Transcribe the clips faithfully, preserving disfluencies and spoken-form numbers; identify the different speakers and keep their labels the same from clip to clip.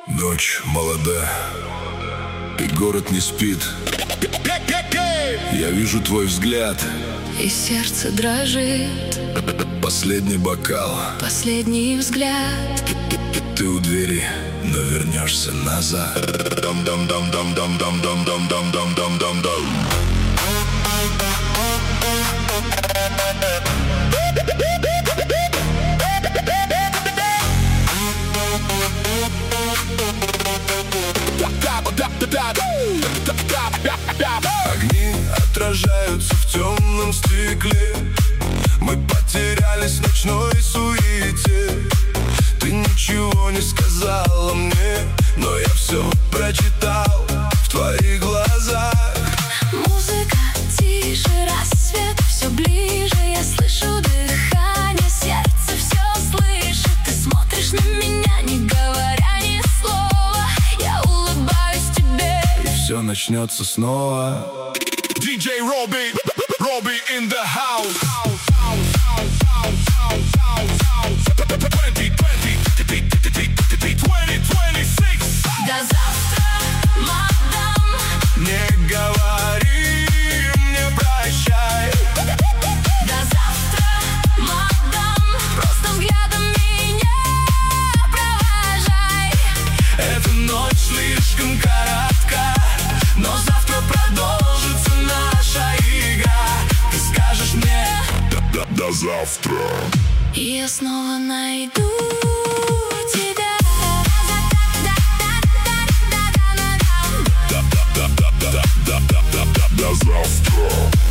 Speaker 1: Ночь молода, и город не спит. Я вижу твой взгляд,
Speaker 2: и сердце дрожит.
Speaker 1: Последний бокал,
Speaker 2: последний взгляд.
Speaker 1: Ты у двери, но вернешься назад. Дам-дам-дам-дам-дам-дам-дам-дам-дам-дам-дам. Огни отражаются в темном стекле. Мы потерялись в ночной суете. Ты ничего не сказала мне, но я все прочитал в твоих глазах.
Speaker 2: Музыка тише, рассвет все ближе. Я слышу дыхание, сердце все слышит. Ты смотришь на меня, не говоря ни слова. Я улыбаюсь тебе,
Speaker 1: и все начнется снова. диджей Robbie, Robbie in the house.
Speaker 2: До завтра, мадам.
Speaker 1: Не говори мне прощай.
Speaker 2: До завтра, мадам. Просто взглядом меня провожай.
Speaker 1: Эта ночь слишком коротка, но завтра продолжится наша игра. Ты скажешь мне до, до, до завтра,
Speaker 2: и я снова найду тебя.
Speaker 1: До завтра.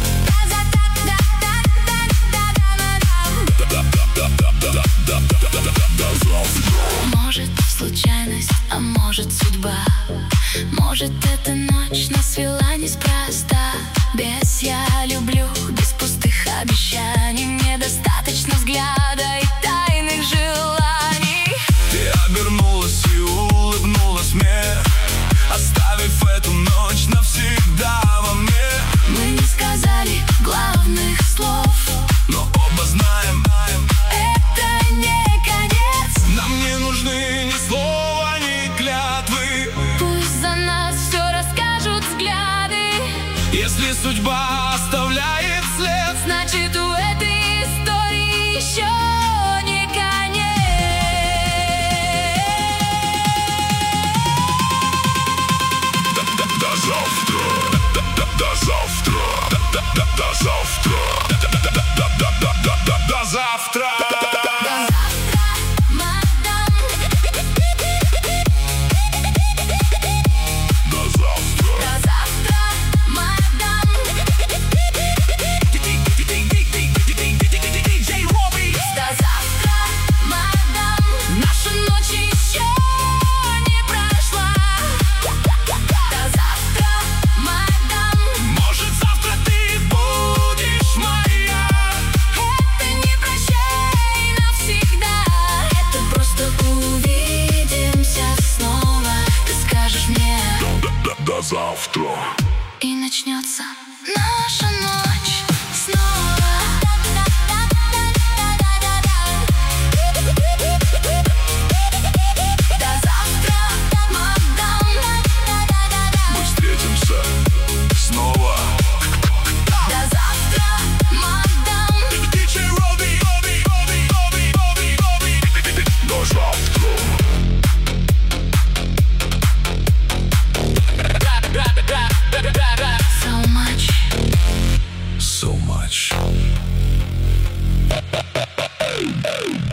Speaker 2: Может, случайность, а может, судьба. Может, эта ночь нас свела неспроста. Без «я люблю», без пустых обещаний. Мне достаточно взгляда и тайных желаний.
Speaker 1: Ты обернулась и улыбнулась мне, оставив эту ночь навсегда во мне.
Speaker 2: Мы не сказали главных слов,
Speaker 1: но оба знаем,
Speaker 2: это не конец.
Speaker 1: нам не нужны ни слова, ни клятвы.
Speaker 2: Пусть за нас все расскажут взгляды.
Speaker 1: Если судьба оставляет след,
Speaker 2: значит, у этой истории еще не конец.
Speaker 1: до, до, до завтра, до, до, до завтра, до, до, до, до завтра, до, до, до, до, до, до, до, до, до завтра. До завтра.
Speaker 2: И начнется наша ночь снова. До завтра, мадам.
Speaker 1: Мы встретимся снова.
Speaker 2: До завтра, мадам.
Speaker 1: диджей Robbie, Robbie, Robbie, Robbie, Robbie, Robbie. До завтра.
Speaker 2: So much.
Speaker 1: So much.